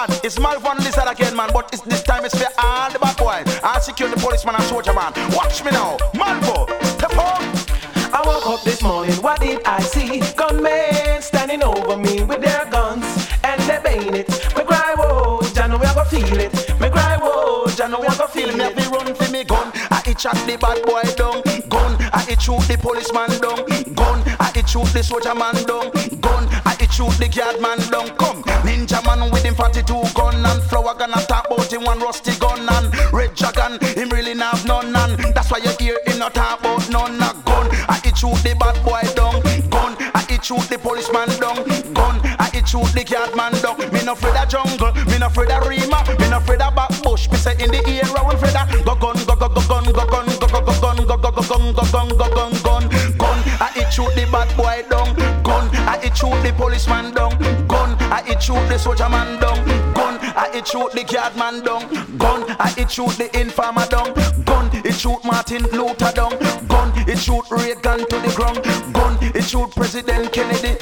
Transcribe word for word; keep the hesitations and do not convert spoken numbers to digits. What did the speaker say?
God, it's Malvern Lizard again, man. But it's, this time it's for all the bad boys. I secure the policeman and soldier, man. Watch me now, Malvo, step up. I woke up this morning, what did I see? Gunmen standing over me with their guns and their bayonets. Me cry, whoa, Jah know we a go feel it. Me cry, whoa, Jah know we a go feel it. Me have to run for me gun. I itch at the bad boy down. Gun, I itch shoot the policeman down. Gun, I itch shoot the soldier man down. Gun, I itch shoot the guard man down. Come, ninja man with him forty-two gun and flower gun. I talk about him one rusty gun and red dragon. Him really not have none and that's why you hear him not talk about none. A gun, I itch shoot the bad boy down. Gun, I itch shoot the policeman down. Gun, I itch shoot the guard man down. Me no afraid of jungle, me no afraid of Rima, me no afraid of back bush. Me say in the air I want afraid of go gun, go go go gun, go gun, go go go gun, go go go gun, go gun, go gun, gun, gun. I itch shoot the bad boy down. Gun, I itch shoot the policeman down. Gun, I itch shoot the soldier man down. Gun, I itch shoot the guard man down. Gun, I itch shoot the informer down. Gun, it shoot Martin Luther down. Gun, it shoot Reagan to the ground. Gun, it shoot President Kennedy.